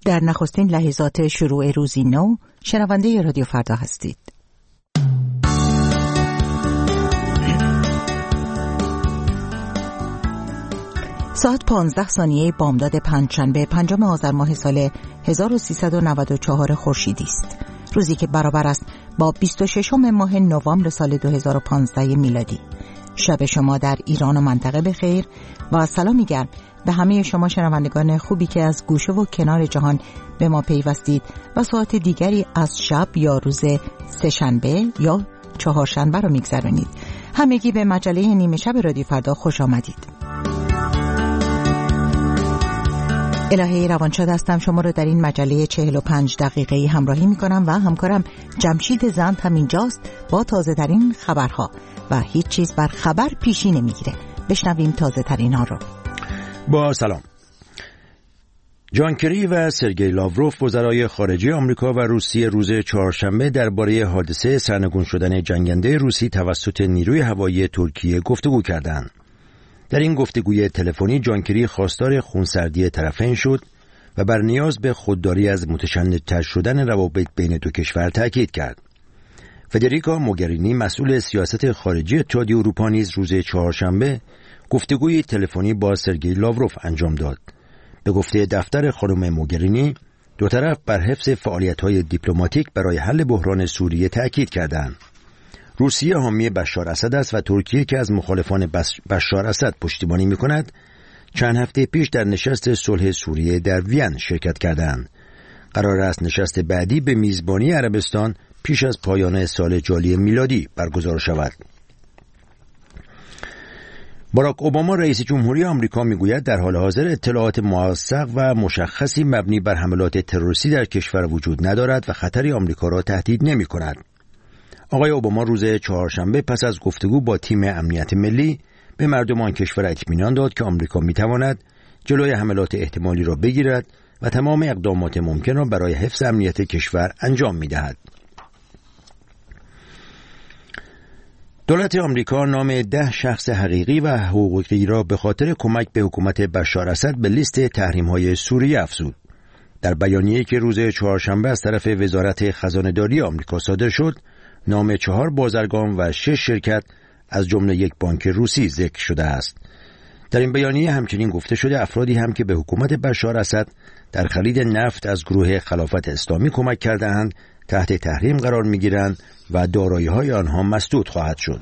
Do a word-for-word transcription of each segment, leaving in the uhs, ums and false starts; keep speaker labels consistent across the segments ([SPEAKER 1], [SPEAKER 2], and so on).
[SPEAKER 1] در نخستین لحظات شروع روزی نو شنونده رادیو فردا هستید. ساعت پانزده ثانیه بامداد پنجشنبه پنجم آذر ماه سال هزار و سیصد و نود و چهار خورشیدی است. روزی که برابر است با بیست و ششم ماه نوامبر سال دو هزار و پانزده میلادی. شب شما در ایران و منطقه بخیر و سلامی گرم به همه شما شنوندگان خوبی که از گوشه و کنار جهان به ما پیوستید و ساعت دیگری از شب یا روز سه‌شنبه یا چهارشنبه رو میگذرونید. همگی به مجله نیمه شب رادیو فردا خوش آمدید. الهه روانشاد هستم، شما رو در این مجله چهل و پنج دقیقه‌ای همراهی میکنم و همکارم جمشید زند هم اینجاست با تازه ترین خبرها و هیچ چیز بر خبر پیشی نمیگیره. بشنویم تازه ترین ها رو.
[SPEAKER 2] با سلام. جان کری و سرگئی لاوروف وزرای خارجه آمریکا و روسیه روز چهارشنبه درباره حادثه سرنگون شدن جنگنده روسی توسط نیروی هوایی ترکیه گفتگو کردند. در این گفتگوی تلفنی جان کری خواستار خونسردی طرفین شد و بر نیاز به خودداری از متشددتر شدن روابط بین دو کشور تاکید کرد. فدریکا موگرینی مسئول سیاست خارجی اتحادیه اروپا نیز روز چهارشنبه گفتگوی تلفنی با سرگئی لاوروف انجام داد. به گفته دفتر خانم موگرینی، دو طرف بر حفظ فعالیت‌های دیپلماتیک برای حل بحران سوریه تاکید کردند. روسیه حامی بشار اسد است و ترکیه که از مخالفان بشار اسد پشتیبانی می‌کند، چند هفته پیش در نشست صلح سوریه در وین شرکت کردند. قرار است نشست بعدی به میزبانی عربستان پیش از پایان سال جاری میلادی برگزار شود. باراک اوباما رئیس جمهوری آمریکا میگوید در حال حاضر اطلاعات موثق و مشخصی مبنی بر حملات تروریستی در کشور وجود ندارد و خطری آمریکا را تهدید نمی‌کند. آقای اوباما روز چهارشنبه پس از گفتگو با تیم امنیت ملی به مردم آن کشور اطمینان داد که آمریکا می‌تواند جلوی حملات احتمالی را بگیرد و تمام اقدامات ممکن را برای حفظ امنیت کشور انجام می‌دهد. دولت آمریکا نام ده شخص حقیقی و حقوقی را به خاطر کمک به حکومت بشار اسد به لیست تحریم‌های سوریه افزود. در بیانیه‌ای که روز چهارشنبه از طرف وزارت خزانه‌داری آمریکا صادر شد، نام چهار بازرگان و شش شرکت از جمله یک بانک روسی ذکر شده است. در این بیانیه همچنین گفته شده افرادی هم که به حکومت بشار اسد در خرید نفت از گروه خلافت اسلامی کمک کرده‌اند تحت تحریم قرار می‌گیرند و دارایی‌های آنها مسدود خواهد شد.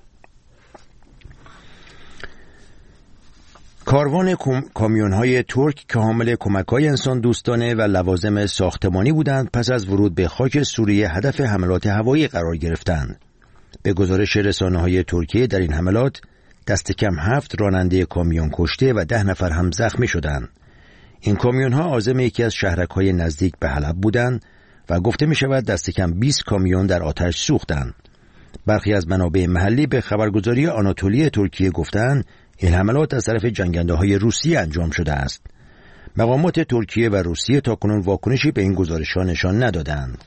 [SPEAKER 2] کاروان کامیون‌های ترک که حامل کمک‌های انسان دوستانه و لوازم ساختمانی بودند پس از ورود به خاک سوریه هدف حملات هوایی قرار گرفتند. به گزارش رسانه‌های ترکیه در این حملات دست کم هفت راننده کامیون کشته و ده نفر هم زخمی شدند. این کامیون‌ها عازم یکی از شهرک‌های نزدیک به حلب بودند و گفته می شود دست کم بیست کامیون در آتش سوختند. برخی از منابع محلی به خبرگزاری آناتولی ترکیه گفتند این حملات از طرف جنگنده‌های روسیه انجام شده است. مقامات ترکیه و روسیه تاکنون واکنشی به این گزارش‌ها نشان ندادند.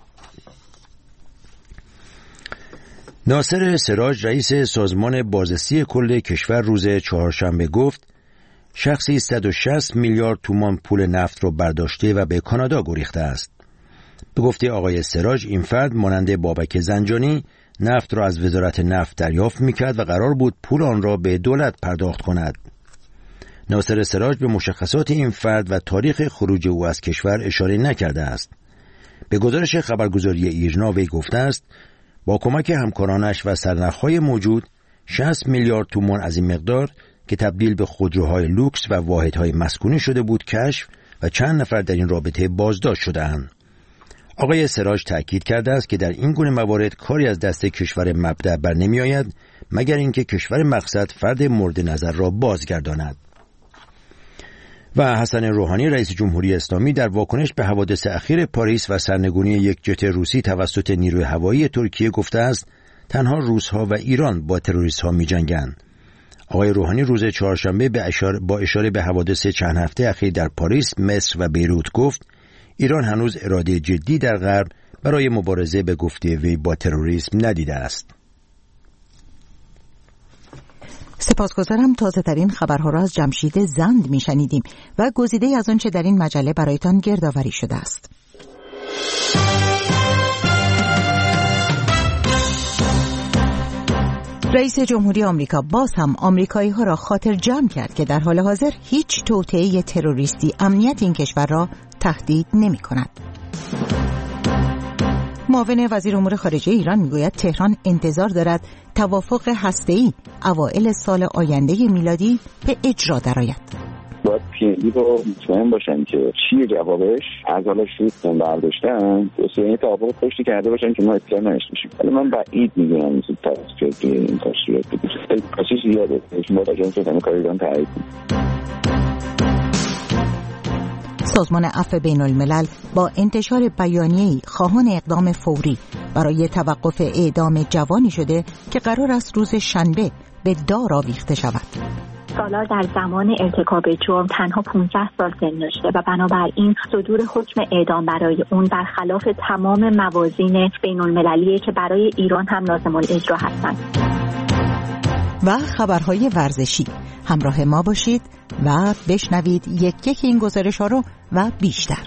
[SPEAKER 2] ناصر سراج رئیس سازمان بازرسی کل کشور روز چهارشنبه گفت شخصی صد و شصت میلیارد تومان پول نفت را برداشته و به کانادا گریخته است. به گفته آقای سراج این فرد مانند بابک زنجانی نفت را از وزارت نفت دریافت می‌کرد و قرار بود پول آن را به دولت پرداخت کند. ناصر سراج به مشخصات این فرد و تاریخ خروج او از کشور اشاره نکرده است. به گزارش خبرگزاری ایرنا وی گفته است با کمک همکارانش و سرنخ‌های موجود شصت میلیارد تومان از این مقدار که تبدیل به خودروهای لوکس و واحدهای مسکونی شده بود کشف و چند نفر در این رابطه بازداشت شده‌اند. آقای سراج تأکید کرده است که در این گونه موارد کاری از دست کشور مبدأ بر نمی آید مگر اینکه کشور مقصد فرد مورد نظر را بازگرداند. و حسن روحانی رئیس جمهوری اسلامی در واکنش به حوادث اخیر پاریس و سرنگونی یک جت روسی توسط نیروی هوایی ترکیه گفته است تنها روس‌ها و ایران با تروریست‌ها می‌جنگند. آقای روحانی روز چهارشنبه به اشاره با اشاره به حوادث چند هفته اخیر در پاریس، مصر و بیروت گفت ایران هنوز اراده جدی در غرب برای مبارزه به گفته وی با تروریسم ندیده است.
[SPEAKER 1] سپاسگزارم. تازه ترین خبرها را از جمشید زند میشنیدیم و گزیده از آنچه در این مجله برایتان گردآوری شده است. رئیس جمهوری آمریکا باز هم آمریکایی ها را خاطر جمع کرد که در حال حاضر هیچ توطئه تروریستی امنیت این کشور را تهدید نمی کند. معاون وزیر امور خارجه ایران میگوید تهران انتظار دارد توافق هسته‌ای اوایل سال آینده میلادی به اجرا درآید.
[SPEAKER 3] باید پی ام دی رو مطمئن باشن که چیه جوابش، از حالا شروع برداشتن حسینی توافق پشتی کرده باشن که ما اطلاع نداشته باشیم. ولی من بعید میدونم زود تصفیه این تشریعات بگیره. کاسیش زیاده. شما تا جان شدن کار ایران تایید.
[SPEAKER 1] سازمان عفو بین الملل با انتشار بیانیه‌ای خواهان اقدام فوری برای توقف اعدام جوانی شده که قرار است روز شنبه به دار آویخته شود.
[SPEAKER 4] سالار در زمان ارتکاب جرم تنها پانزده سال سن داشته و بنابراین صدور حکم اعدام برای اون برخلاف تمام موازین بین المللیه که برای ایران هم لازم الاجرا هستند.
[SPEAKER 1] و خبرهای ورزشی. همراه ما باشید و بشنوید یک یک این گزارش ها رو و بیشتر.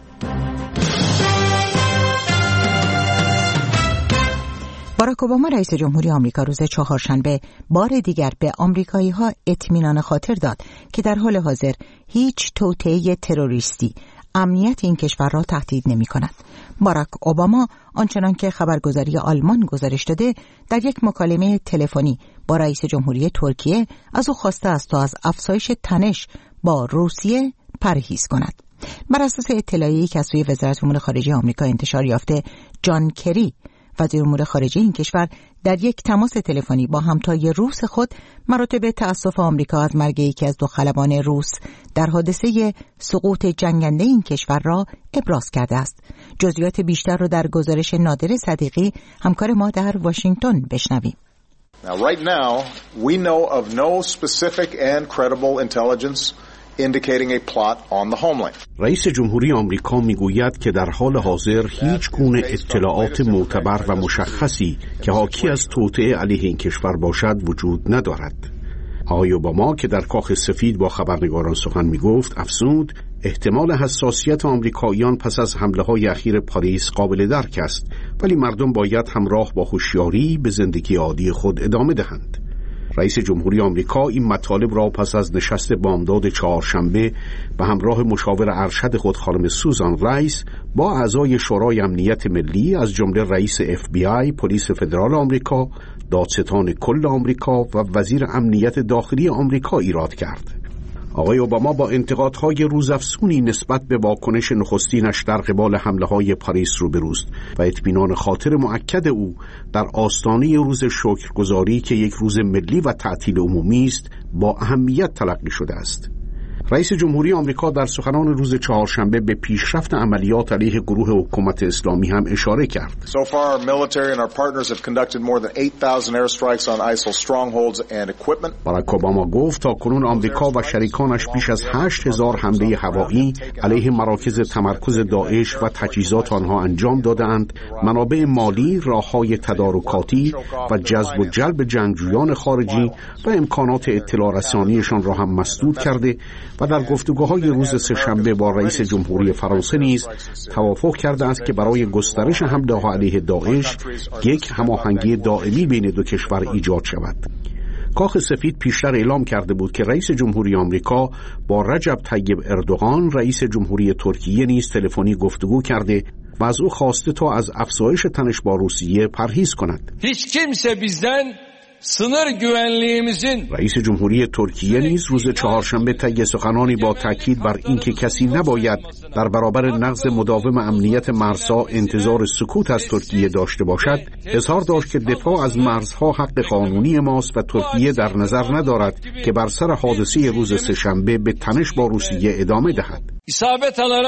[SPEAKER 1] باراک اوباما رئیس جمهوری آمریکا روز چهارشنبه بار دیگر به آمریکایی ها اطمینان خاطر داد که در حال حاضر هیچ توطئه تروریستی امنیت این کشور را تهدید نمی کند. باراک اوباما آنچنان که خبرگزاری آلمان گزارش داده در یک مکالمه تلفنی با رئیس جمهوری ترکیه از او خواسته است تا از افزایش تنش با روسیه پرهیز کند. بر اساس اطلاعیه‌ای که از سوی وزارت امور خارجه آمریکا انتشار یافته، جان کری وزیر امور خارجه این کشور در یک تماس تلفنی با همتای روس خود مراتب تأسف آمریکا از مرگ یکی از دو خلبان روس در حادثه سقوط جنگنده این کشور را ابراز کرده است. جزئیات بیشتر را در گزارش نادر صدیقی همکار ما در واشنگتن بشنویم.
[SPEAKER 5] Now, right now, we know of no specific and credible intelligence indicating a plot on the homeland.
[SPEAKER 6] رئیس جمهوری آمریکا میگوید که در حال حاضر هیچ گونه اطلاعات معتبر و مشخصی که حاکی از توطئه علیه این کشور باشد وجود ندارد. آقای اوباما که در کاخ سفید با خبرنگاران سخن میگفت افزود احتمال حساسیت آمریکاییان پس از حمله‌های اخیر پاریس قابل درک است، ولی مردم باید همراه با هوشیاری به زندگی عادی خود ادامه دهند. رئیس جمهوری آمریکا این مطالب را پس از نشست بامداد چهارشنبه به همراه مشاور ارشد خود خانم سوزان رایس با اعضای شورای امنیت ملی از جمله رئیس اف بی آی، پلیس فدرال آمریکا، دادستان کل آمریکا و وزیر امنیت داخلی آمریکا ایراد کرد. آقای اوباما با انتقادهای روزافزونی نسبت به واکنش نخستینش در قبال حمله‌های پاریس روبروست و اطمینان خاطر مؤکد او در آستانه روز شکرگزاری که یک روز ملی و تعطیل عمومی است با اهمیت تلقی شده است. رئیس جمهوری آمریکا در سخنان روز چهارشنبه به پیشرفت عملیات علیه گروه حکومت اسلامی هم اشاره کرد.
[SPEAKER 5] So far, our military and our partners have conducted more than eight thousand airstrikes on ISIL strongholds and equipment.
[SPEAKER 6] باراک اوباما گفت تا کنون آمریکا و شریکانش بیش از هشت هزار حمله هوایی علیه مراکز تمرکز داعش و تجهیزات آنها انجام دادند. منابع مالی، راههای تدارکاتی و جذب و جلب جنگجویان خارجی و امکانات اطلاع رسانیشان را هم مسدود کرده و در گفتگوهای روز سه‌شنبه با رئیس جمهوری فرانسه نیز توافق کرده است که برای گسترش حمله‌ها علیه داعش یک هماهنگی دائمی بین دو کشور ایجاد شود. کاخ سفید پیشتر اعلام کرده بود که رئیس جمهوری آمریکا با رجب طیب اردوغان رئیس جمهوری ترکیه نیز تلفنی گفتگو کرده و از او خواسته تا از افزایش تنش با روسیه پرهیز کند.
[SPEAKER 7] هیچ kimse bizden sınır güvenliğimizin
[SPEAKER 6] رئیس جمهوری ترکیه نیز روز چهارشنبه طی سخنانی با تاکید بر اینکه کسی نباید در برابر نقض مداوم امنیت مرزها انتظار سکوت از ترکیه داشته باشد، اظهار داشت که دفاع از مرزها حق قانونی ماست و ترکیه در نظر ندارد که بر سر حادثه روز سه‌شنبه به تنش با روسیه ادامه دهد.
[SPEAKER 7] isabet alarak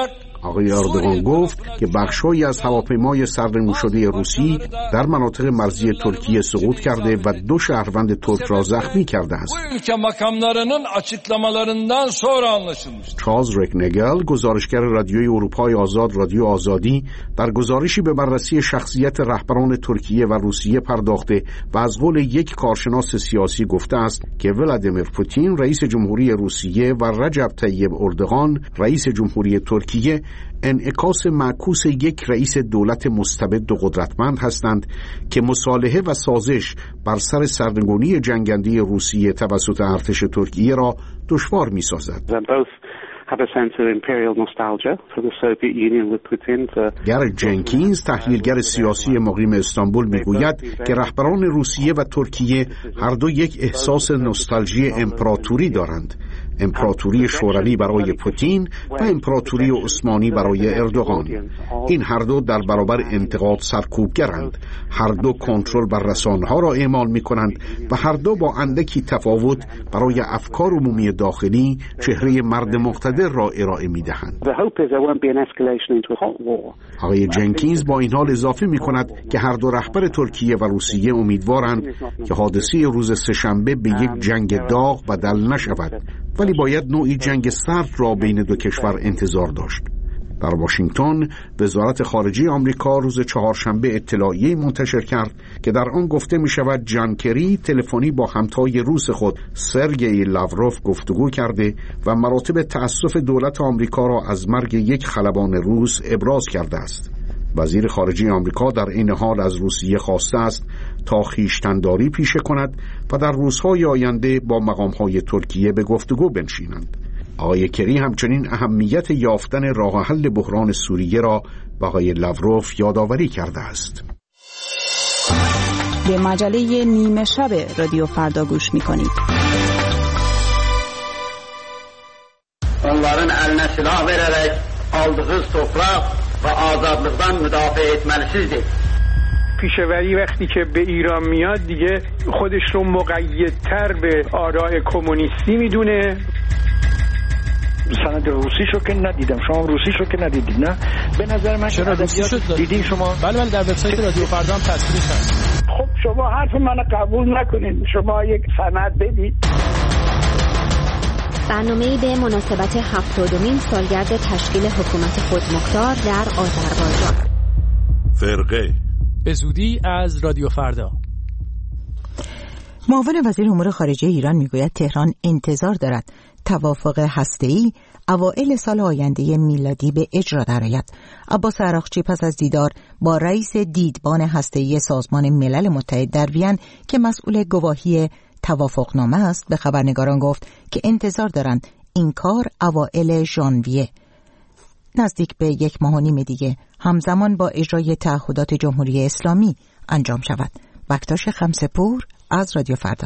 [SPEAKER 6] آقای اردوغان گفت که بخش‌هایی از هواپیمای سرنگون شده روسی در مناطق مرزی ترکیه سقوط کرده و دو شهروند ترک را زخمی کرده است. چارلز رکنگل، گزارشگر رادیوی اروپای آزاد رادیو آزادی، در گزارشی به بررسی شخصیت رهبران ترکیه و روسیه پرداخته و از قول یک کارشناس سیاسی گفته است که ولادیمیر پوتین رئیس جمهوری روسیه و رجب طیب اردوغان رئیس جمهوری ترکیه انعکاس معکوس یک رئیس دولت مستبد و قدرتمند هستند که مصالحه و سازش بر سر سرنگونی جنگنده روسیه توسط ارتش ترکیه را دشوار می‌سازد. گرت جنکینز، تحلیلگر سیاسی مقیم استانبول، میگوید که رهبران روسیه و ترکیه هر دو یک احساس نوستالژی امپراتوری دارند، امپراتوری شوروی برای پوتین و امپراتوری عثمانی برای اردوغان. این هر دو در برابر انتقاد سرکوبگرند، هر دو کنترل بر رسانه‌ها را اعمال می‌کنند و هر دو با اندکی تفاوت برای افکار عمومی داخلی چهره مرد مقتدر را ارائه می‌دهند. آقای جنکینز با این حال اضافه می‌کند که هر دو رهبر ترکیه و روسیه امیدوارند که حادثه روز سه‌شنبه به یک جنگ داغ بدل نشود، ولی باید نوعی جنگ سرد را بین دو کشور انتظار داشت. در واشنگتن، وزارت خارجه آمریکا روز چهارشنبه اطلاعیه‌ای منتشر کرد که در آن گفته می شود جان کری تلفنی با همتای روس خود سرگئی لاوروف گفتگو کرده و مراتب تأسف دولت آمریکا را از مرگ یک خلبان روس ابراز کرده است. وزیر خارجه آمریکا در این حال از روسیه خواسته است تا خویشتن‌داری پیشه کند و در روزهای آینده با مقام‌های ترکیه به گفتگو بنشینند. آقای کری همچنین اهمیت یافتن راه حل بحران سوریه را به آقای لاوروف یادآوری کرده است.
[SPEAKER 8] به مجله نیمه شب رادیو فردا گوش می‌کنید.
[SPEAKER 9] onların eline silah vererek aldığı toprak ve azadlıktan müdafaa etmelisizdir.
[SPEAKER 10] پیشوری وقتی که به ایران میاد دیگه خودش رو مقیدتر به آراء کمونیستی میدونه.
[SPEAKER 11] سند روسیشو که ندیدم، شما روسیشو که ندیدید؟ نه به نظر من
[SPEAKER 12] چرا روسیشو
[SPEAKER 11] دیدین شما؟
[SPEAKER 12] بله بله در وبسایت رادیو فردا هم تصویرش هست.
[SPEAKER 11] خب شما حرف منو قبول نکنید، شما یک سند بدید.
[SPEAKER 13] برنامه‌ای به مناسبت هفتادمین سالگرد تشکیل حکومت خودمختار در آذربایجان.
[SPEAKER 14] فرقه
[SPEAKER 12] به زودی از رادیو فردا.
[SPEAKER 1] معاون وزیر امور خارجه ایران میگوید تهران انتظار دارد توافق هسته‌ای اوایل سال آینده میلادی به اجرا درآید. عباس عراقچی پس از دیدار با رئیس دیدبان هسته‌ای سازمان ملل متحد در وین که مسئول گواهی توافقنامه است به خبرنگاران گفت که انتظار دارند این کار اوایل ژانویه، نزدیک به یک ماه و نیم دیگه، همزمان با اجرای تعهدات جمهوری اسلامی انجام شود. بکتاش خمسه‌پور از رادیو فردا.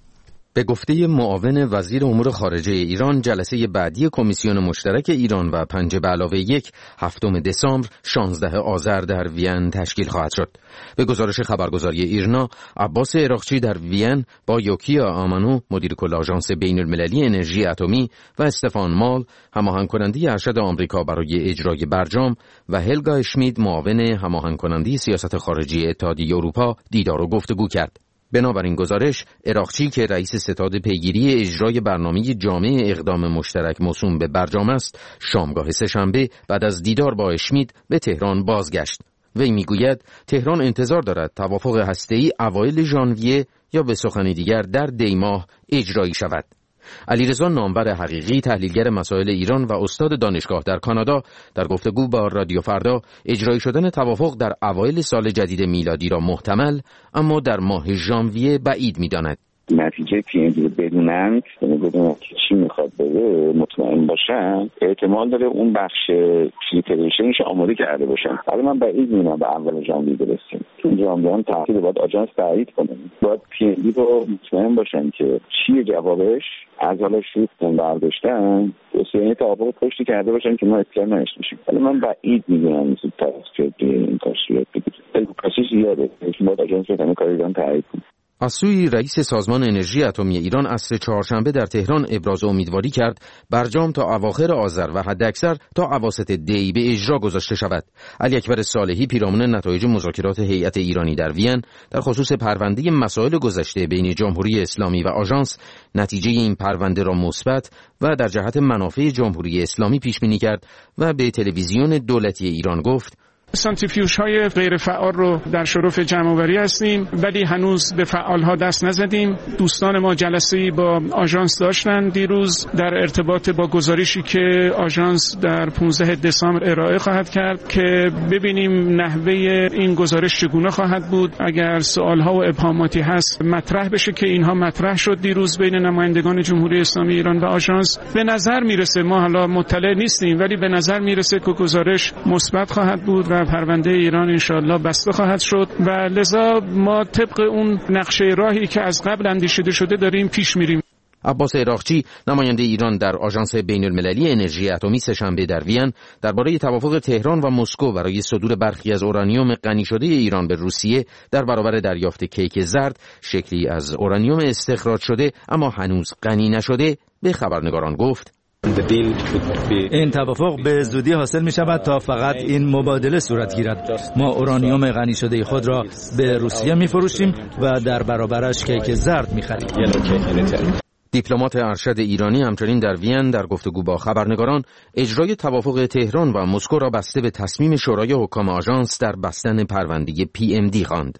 [SPEAKER 15] به گفته معاون وزیر امور خارجه ایران، جلسه بعدی کمیسیون مشترک ایران و پنج به علاوه یک هفتم دسامبر شانزده آذر در وین تشکیل خواهد شد. به گزارش خبرگزاری ایرنا، عباس عراقچی در وین با یوکیا آمانو مدیر کل آژانس بین المللی انرژی اتمی و استفان مال هماهنگ کننده ارشد آمریکا برای اجرای برجام و هلگا اشمید معاون هماهنگ کننده سیاست خارجی اتحادیه اروپا دیدار و گفتگو کرد. بنابراین گزارش، عراقچی که رئیس ستاد پیگیری اجرای برنامه جامع اقدام مشترک موسوم به برجام است، شامگاه سه‌شنبه بعد از دیدار با اشمید به تهران بازگشت. وی میگوید تهران انتظار دارد توافق هسته‌ای اوایل ژانویه یا به سخن دیگر در دی ماه اجرایی شود. علیرضا نامور حقیقی، تحلیلگر مسائل ایران و استاد دانشگاه در کانادا، در گفتگو با رادیو فردا اجرایی شدن توافق در اوایل سال جدید میلادی را محتمل اما در ماه ژانویه بعید می‌داند.
[SPEAKER 3] نتیجه پی ام دی رو بدونن، یعنی بدونن که چی میخواد بره، مطمئن باشن، احتمال داره اون بخش پریپریشنش آماده کرده باشن. حالا من بعید می‌بینم به اول ژانویه برسیم. چون ژانویه هم تاکید باید آژانس تایید کنه. باید پی ام دی رو مطمئن باشن که چیه جوابش، از حالا شروع برداشتن، واسه توافق پشتی کرده باشن که ما اطلاع نشته باشیم. حالا من بعید می‌دونم زودتر از که این کار صورت بگیره. کاسیش زیاده. باید آژانس بتونه کار ایران تایید کنه.
[SPEAKER 15] از سوی رئیس سازمان انرژی اتمی ایران عصر چهارشنبه در تهران ابراز امیدواری کرد برجام تا اواخر آذر و حداکثر تا اواسط دی به اجرا گذاشته شود. علی اکبر صالحی پیرامون نتایج مذاکرات هیئت ایرانی در وین در خصوص پرونده مسائل گذشته بین جمهوری اسلامی و آژانس نتیجه این پرونده را مثبت و در جهت منافع جمهوری اسلامی پیش بینی کرد و به تلویزیون دولتی ایران گفت:
[SPEAKER 10] سانتریفیوژهای غیر فعال رو در شرف جمع‌آوری هستیم، ولی هنوز به فعالها دست نزدیم. دوستان ما جلسه‌ای با آژانس داشتن دیروز در ارتباط با گزارشی که آژانس در پانزده دسامبر ارائه خواهد کرد که ببینیم نحوه این گزارش چگونه خواهد بود. اگر سوالها و ابهاماتی هست مطرح بشه که اینها مطرح شد دیروز بین نمایندگان جمهوری اسلامی ایران و آژانس. به نظر میرسه، ما حالا مطلع نیستیم، ولی به نظر میرسه که گزارش مثبت خواهد بود و پرونده ایران انشاءالله بسته خواهد شد و لذا ما طبق اون نقشه راهی که از قبل اندیشیده شده داریم پیش میریم.
[SPEAKER 15] عباس عراقچی نماینده ایران در آژانس بین المللی انرژی اتمی سه‌شنبه در وین درباره توافق تهران و مسکو برای صدور برخی از اورانیوم غنی شده ایران به روسیه در برابر دریافت کیک زرد، شکلی از اورانیوم استخراج شده اما هنوز غنی نشده، به خبرنگاران گفت:
[SPEAKER 16] این توافق به زودی حاصل می شود تا فقط این مبادله صورت گیرد. ما اورانیوم غنی شده خود را به روسیه می فروشیم و در برابرش کیک زرد می خریم.
[SPEAKER 15] دیپلمات ارشد ایرانی همچنین در وین در گفتگو با خبرنگاران اجرای توافق تهران و مسکو را بسته به تصمیم شورای حکام آژانس در بستن پرونده پی ام دی خواند.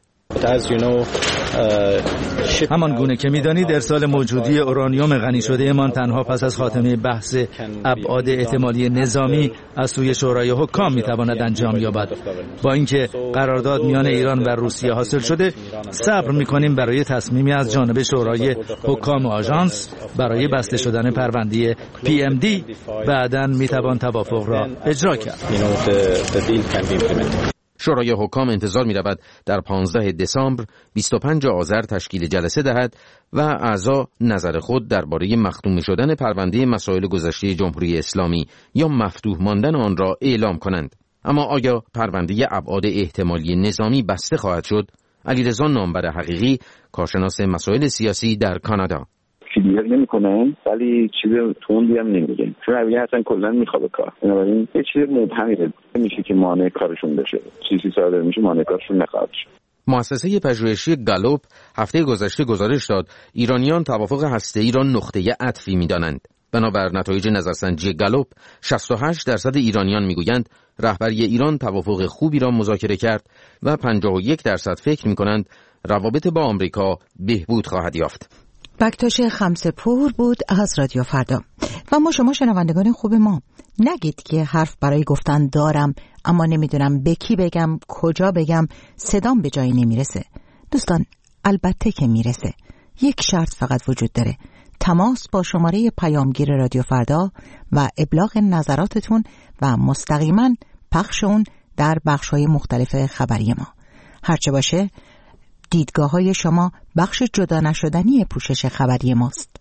[SPEAKER 16] همان گونه که می‌دانید ارسال موجودی اورانیوم غنی شده مان تنها پس از خاتمه بحث ابعاد احتمالی نظامی از سوی شورای حکام می‌تواند انجام یابد. با اینکه قرارداد میان ایران و روسیه حاصل شده، صبر می‌کنیم برای تصمیمی از جانب شورای حکام آژانس برای بسته شدن پرونده پی ام دی بعداً می‌توان توافق را اجرا کرد.
[SPEAKER 15] شورای حکام انتظار می‌رود در پانزده دسامبر بیست و پنج آذر تشکیل جلسه دهد و اعضا نظر خود درباره مختوم شدن پرونده مسائل گذشته جمهوری اسلامی یا مفتوح ماندن آن را اعلام کنند. اما آیا پرونده ابعاد احتمالی نظامی بسته خواهد شد؟ علیرضا نامبر حقیقی، کارشناس مسائل سیاسی در کانادا:
[SPEAKER 3] کلیر نمی‌کنن ولی چیز توندی هم نمیگن، چون رویه اصلا کلا میخوابه کار. بنابراین یه چیز مبهمیه، نمیشه که مانع کارشون بشه. چیزی صادر میشه مانع کارشون نخواهد شد.
[SPEAKER 15] مؤسسه پژوهشی گالوپ هفته گذشته گزارش داد ایرانیان توافق هسته‌ای را نقطه عطفی می‌دانند. بنابر نتایج نظرسنجی گالوپ شصت و هشت درصد ایرانیان میگویند رهبری ایران توافق خوبی را مذاکره کرد و پنجاه و یک درصد فکر می‌کنند روابط با آمریکا بهبود خواهد یافت.
[SPEAKER 1] بکتاش خمسه‌پور بود از رادیو فردا. و ما شما شنوندگان خوب ما، نگید که حرف برای گفتن دارم اما نمیدونم به کی بگم، کجا بگم، صدام به جایی نمیرسه. دوستان، البته که میرسه. یک شرط فقط وجود داره: تماس با شماره پیامگیر رادیو فردا و ابلاغ نظراتتون و مستقیما پخش اون در بخش‌های مختلف خبری ما. هرچه باشه، دیدگاه های شما بخش جدا نشدنی پوشش خبری ماست.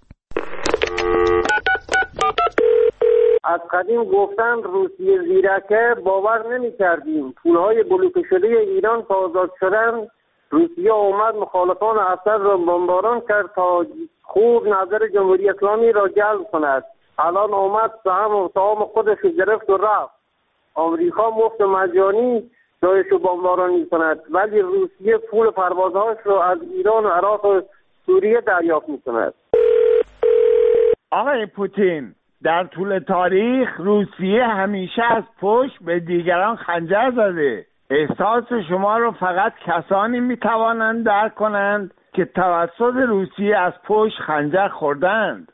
[SPEAKER 17] از قدیم گفتن روسیه زیرکه، باور نمی کردیم. پولهای بلوکه شده ایران تا آزاد شدن، روسیه اومد مخالفان اسد را بمباران کرد تا خوب نظر جمهوری اسلامی را جلب کند. الان اومد سهم و سهام خودش گرفت و رفت. آمریکا مفت مجانی جایشو بمباران می کند، ولی روسیه پول پروازهاش رو از ایران و عراق و سوریه دریافت می کند.
[SPEAKER 18] آقای پوتین، در طول تاریخ روسیه همیشه از پشت به دیگران خنجر زده. احساس شما رو فقط کسانی می توانند درک کنند که توسط روسیه از پشت خنجر خوردند.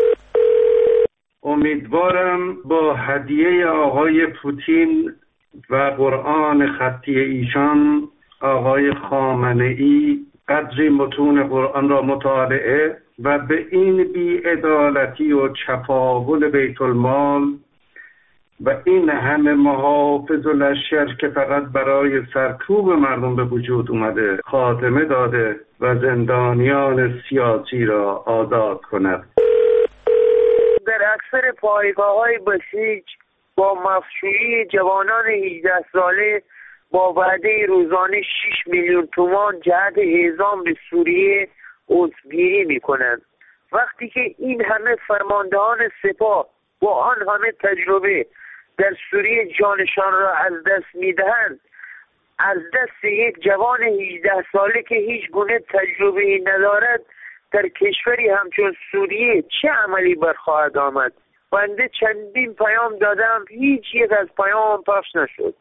[SPEAKER 19] امیدوارم با هدیه آقای پوتین و قرآن خطی ایشان، آقای خامنه‌ای قدری متون قرآن را مطالعه و به این بی‌عدالتی و چپاول بیت المال و این همه محافظ و لشکر که فقط برای سرکوب مردم به وجود اومده خاتمه داده و زندانیان سیاسی را آزاد کند.
[SPEAKER 17] در اکثر پایگاه‌های بسیج با مفشوری جوانان هجده ساله
[SPEAKER 20] با وعده روزانه شش میلیون تومان جهت اعزام به سوریه عضوگیری میکنند. وقتی که این همه فرماندهان سپاه با آن همه تجربه در سوریه جانشان را از دست میدهند، از دست یک جوان هجده ساله که هیچ گونه تجربه ندارد در کشوری همچون سوریه چه عملی برخواهد آمد؟ بنده چندین پیام دادم، هیچ یک از پیام پخش نشد.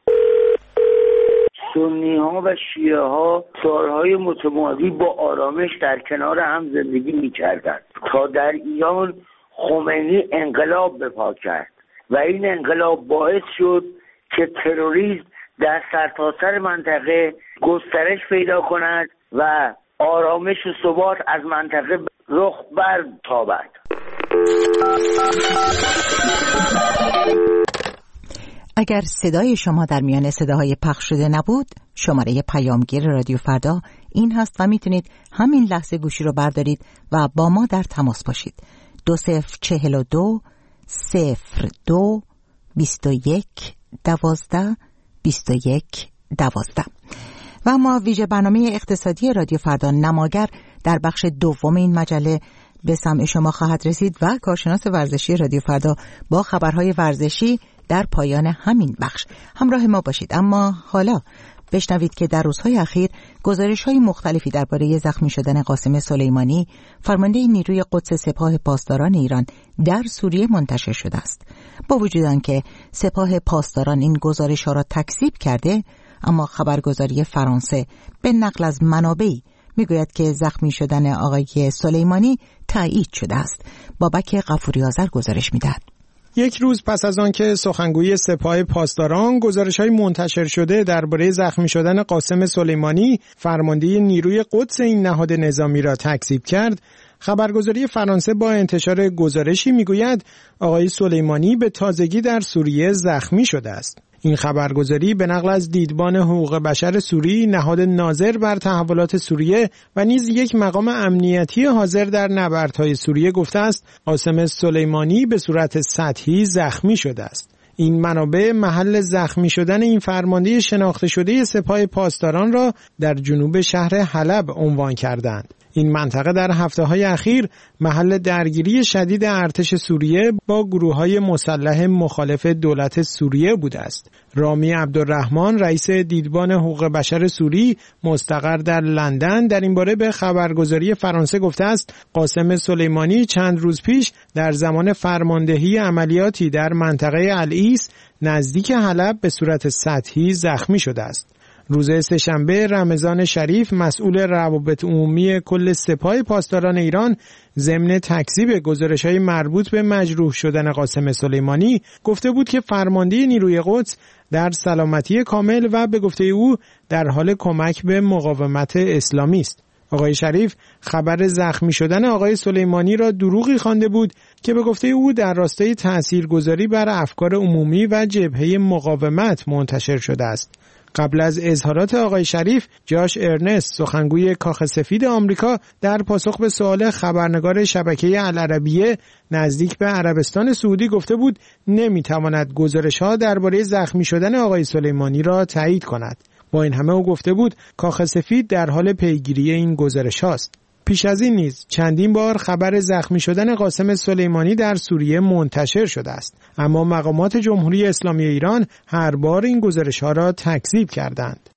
[SPEAKER 21] سنی ها و شیعه ها سالهای متمادی با آرامش در کنار هم زندگی می کردند تا در ایران خمینی انقلاب به پا کرد و این انقلاب باعث شد که تروریسم در سرتاسر منطقه گسترش پیدا کند و آرامش و ثبات از منطقه رخ برتابد.
[SPEAKER 1] اگر صدای شما در میان صداهای پخش شده نبود، شماره پیامگیر رادیو فردا این هست و میتونید همین لحظه گوشی رو بردارید و با ما در تماس باشید. دو صفر چهل و دو صفر دو بیست و یک دوازده بیست و یک دوازده. و اما ویژه برنامه اقتصادی رادیو فردا نماگر در بخش دوم این مجله به سمع شما خواهد رسید و کارشناس ورزشی رادیو فردا با خبرهای ورزشی در پایان همین بخش همراه ما باشید. اما حالا بشنوید که در روزهای اخیر گزارش‌های مختلفی درباره زخمی شدن قاسم سلیمانی، فرمانده نیروی قدس سپاه پاسداران ایران در سوریه منتشر شده است. با وجود آنکه سپاه پاسداران این گزارش‌ها را تکذیب کرده، اما خبرگزاری فرانسه به نقل از منابعی میگوید که زخمی شدن آقای سلیمانی تایید شده است. بابک غفوری آذر گزارش می‌دهد.
[SPEAKER 22] یک روز پس از آنکه سخنگوی سپاه پاسداران گزارش‌های منتشر شده درباره زخمی شدن قاسم سلیمانی، فرمانده نیروی قدس این نهاد نظامی را تکذیب کرد، خبرگزاری فرانسه با انتشار گزارشی میگوید آقای سلیمانی به تازگی در سوریه زخمی شده است. این خبرگزاری به نقل از دیدبان حقوق بشر سوری، نهاد ناظر بر تحولات سوریه و نیز یک مقام امنیتی حاضر در نبردهای سوریه گفته است قاسم سلیمانی به صورت سطحی زخمی شده است. این منابع محل زخمی شدن این فرمانده شناخته شده سپاه پاسداران را در جنوب شهر حلب عنوان کردند. این منطقه در هفته‌های اخیر محل درگیری شدید ارتش سوریه با گروه‌های مسلح مخالف دولت سوریه بوده است. رامی عبدالرحمن، رئیس دیدبان حقوق بشر سوری مستقر در لندن، در این باره به خبرگزاری فرانسه گفته است قاسم سلیمانی چند روز پیش در زمان فرماندهی عملیاتی در منطقه العیس نزدیک حلب به صورت سطحی زخمی شده است. روز سه‌شنبه رمضان شریف مسئول روابط عمومی کل سپاه پاسداران ایران ضمن تکذیب گزارش‌های مربوط به مجروح شدن قاسم سلیمانی گفته بود که فرمانده نیروی قدس در سلامتی کامل و به گفته او در حال کمک به مقاومت اسلامی است. آقای شریف خبر زخمی شدن آقای سلیمانی را دروغی خوانده بود که به گفته او در راستای تاثیرگذاری بر افکار عمومی و جبهه مقاومت منتشر شده است. قبل از اظهارات آقای شریف، جاش ارنست، سخنگوی کاخ سفید آمریکا، در پاسخ به سوال خبرنگار شبکه العربیه نزدیک به عربستان سعودی گفته بود نمیتواند گزارش‌ها درباره زخمی شدن آقای سلیمانی را تایید کند. با این همه او گفته بود کاخ سفید در حال پیگیری این گزارش هاست. پیش از این نیز چندین بار خبر زخمی شدن قاسم سلیمانی در سوریه منتشر شده است، اما مقامات جمهوری اسلامی ایران هر بار این گزارش‌ها را تکذیب کردند.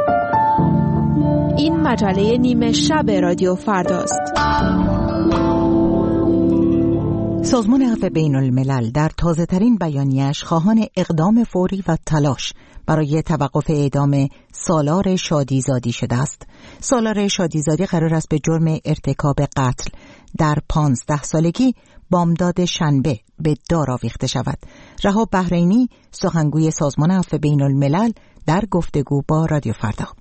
[SPEAKER 8] این مجله نیمه شب رادیو فرداست.
[SPEAKER 1] سازمان عفو بین الملل در تازه ترین بیانیه‌اش خواهان اقدام فوری و تلاش برای توقف اعدام سالار شادیزادی شده است. سالار شادیزادی قرار است به جرم ارتکاب قتل در پانزده سالگی بامداد شنبه به دار آویخته شود. رها بحرینی، سخنگوی سازمان عفو بین الملل، در گفتگو با رادیو فردا: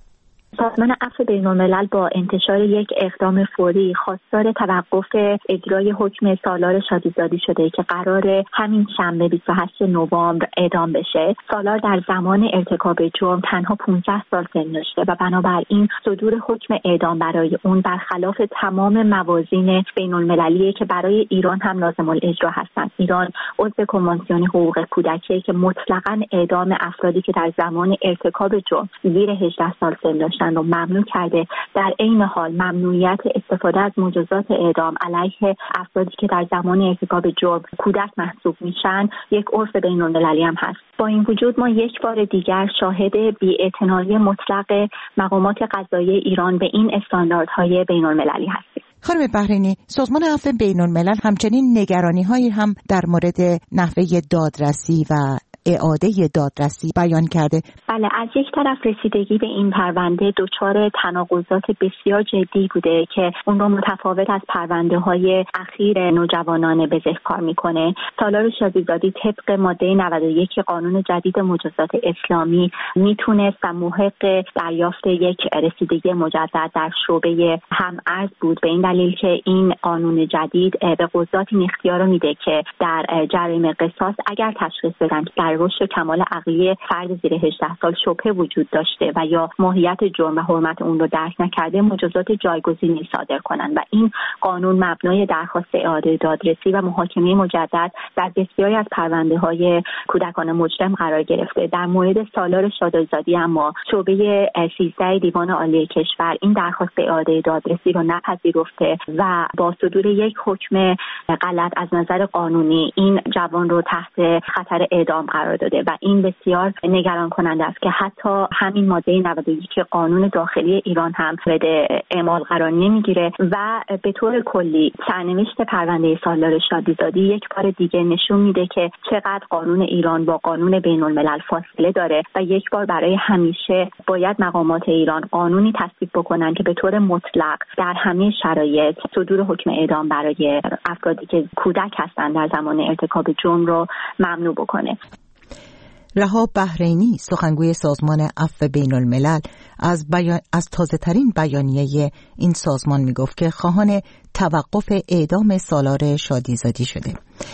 [SPEAKER 2] سازمان عفو بین‌الملل با انتشار یک اقدام فوری خواستار توقف اجرای حکم سالار شادیزادی شده که قرار همین شنبه بیست و هشتم نوامبر اعدام بشه. سالار در زمان ارتکاب جرم تنها پانزده سال سن داشته و بنابراین صدور حکم اعدام برای اون برخلاف تمام موازین بین‌المللیه که برای ایران هم لازم الاجرا هستند. ایران عضو کنوانسیون حقوق کودکی که مطلقاً اعدام افرادی که در زمان ارتکاب جرم زیر هجده سال سن داشتن رو ممنوع کرده. در عین حال ممنوعیت استفاده از مجازات اعدام علیه افرادی که در زمان ارتکاب جرم کودک محسوب میشن یک عرف بین‌المللی هم هست. با این وجود ما یک بار دیگر شاهد بی‌اعتنایی مطلق مقامات قضایی ایران به این استانداردهای بین‌المللی هستیم.
[SPEAKER 1] خانم بحرینی، سازمان عفو بین‌الملل همچنین نگرانی‌هایی هم در مورد نحوه دادرسی و اعاده دادرسی بیان کرده.
[SPEAKER 2] بله، از یک طرف رسیدگی به این پرونده دچار تناقضات بسیار جدی بوده که اون رو متفاوت از پرونده های اخیر نوجوانان بزهکار میکنه. سالار شادیزادی طبق ماده نود و یک قانون جدید مجازات اسلامی میتونست و محق دریافت یک رسیدگی مجدد در شعبه هم‌ارز بود، به این دلیل که این قانون جدید به قضات این اختیار رو میده که در جرایم قصاص اگر تشخیص بدن که در رشد کمال عقلی فرد زیر هجده سال شبهه وجود داشته و یا ماهیت جرم و حرمت اون رو درک نکرده مجازات جایگزینی صادر کنند و این قانون مبنای درخواست اعاده دادرسی و محاکمه مجدد در بسیاری از پرونده‌های کودکان مجرم قرار گرفته. در مورد سالار شادیزادی اما شعبه سیزده دیوان عالی کشور این درخواست اعاده دادرسی رو نپذیرفته و با صدور یک حکم غلط از نظر قانونی این جوان رو تحت خطر اعدام قرار داده و این بسیار نگران کننده است که حتی همین ماده نود و یک قانون داخلی ایران هم مورد اعمال قرار نمیگیره و به طور کلی سرنوشت پرونده سالار شادیزادی یک بار دیگه نشون میده که چقدر قانون ایران با قانون بین الملل فاصله داره و یک بار برای همیشه باید مقامات ایران قانونی تصویب بکنن که به طور مطلق در همه شرایط صدور حکم اعدام برای افرادی که کودک هستند در زمان ارتکاب جرم رو ممنوع بکنه.
[SPEAKER 1] رها بحرینی، سخنگوی سازمان عفو بین الملل، از, بیان... از تازه ترین بیانیه این سازمان می گفت که خواهان توقف اعدام سالار شادیزادی شده.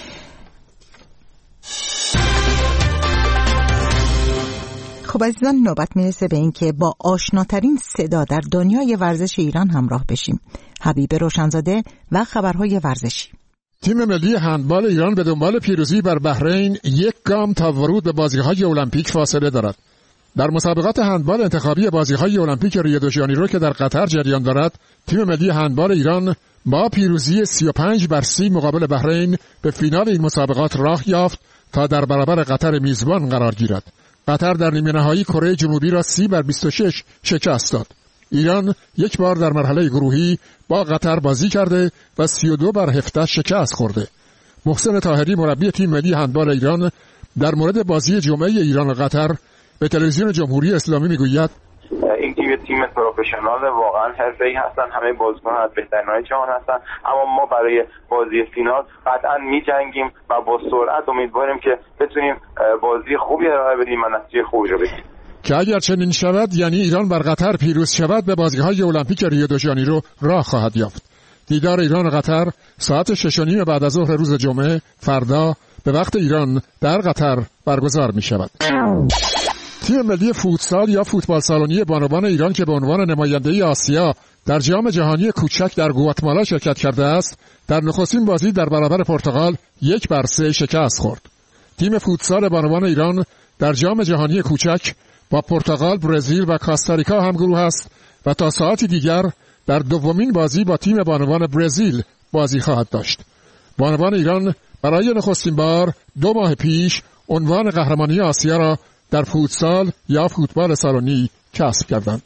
[SPEAKER 1] خب عزیزان، نوبت میرسه به این که با آشناترین صدا در دنیای ورزش ایران همراه بشیم. حبیب روشنزاده و خبرهای ورزشی.
[SPEAKER 4] تیم ملی هندبال ایران به دنبال پیروزی بر بحرین یک گام تا ورود به بازی‌های المپیک فاصله دارد. در مسابقات هندبال انتخابی بازی‌های المپیک ریو دو ژانیرو که در قطر جریان دارد، تیم ملی هندبال ایران با پیروزی سی و پنج بر سی مقابل بحرین به فینال این مسابقات راه یافت تا در برابر قطر میزبان قرار گیرد. قطر در نیمه نهایی کره جنوبی را سی بر بیست و شش شکست داد. ایران یک بار در مرحله گروهی با قطر بازی کرده و سی و دو بر هفده شکست خورده. محسن طاهری مربی تیم ملی هندبال ایران در مورد بازی جمعه ایران و قطر به تلویزیون جمهوری اسلامی میگوید
[SPEAKER 23] این تیم تیم پروفشنال واقعا حرفه‌ای هستن، همه بازیکنان از بهترین‌های جهان هستن، اما ما برای بازی فینال قطعا می‌جنگیم و با سرعت امیدواریم که بتونیم بازی خوبی ارائه بدیم و نتیجه خوبی رو بگیریم.
[SPEAKER 4] که اگر چنین شود یعنی ایران بر قطر پیروز شود به بازی‌های المپیک ریو دو ژانیرو راه خواهد یافت. دیدار ایران و قطر ساعت شش و نیم بعد از ظهر روز جمعه فردا به وقت ایران در قطر برگزار می‌شود. تیم ملی فوتسال یا فوتبال سالونی بانوان ایران که به عنوان نماینده آسیا در جام جهانی کوچک در گواتمالا شرکت کرده است، در نخستین بازی در برابر پرتغال یک بر سه شکست خورد. تیم فوتسال بانوان ایران در جام جهانی کوچک با پرتغال، برزیل و کاستاریکا همگروه است و تا ساعتی دیگر در دومین بازی با تیم بانوان برزیل بازی خواهد داشت. بانوان ایران برای نخستین بار دو ماه پیش عنوان قهرمانی آسیا را در فوتسال یا فوتبال سالونی کسب کردند.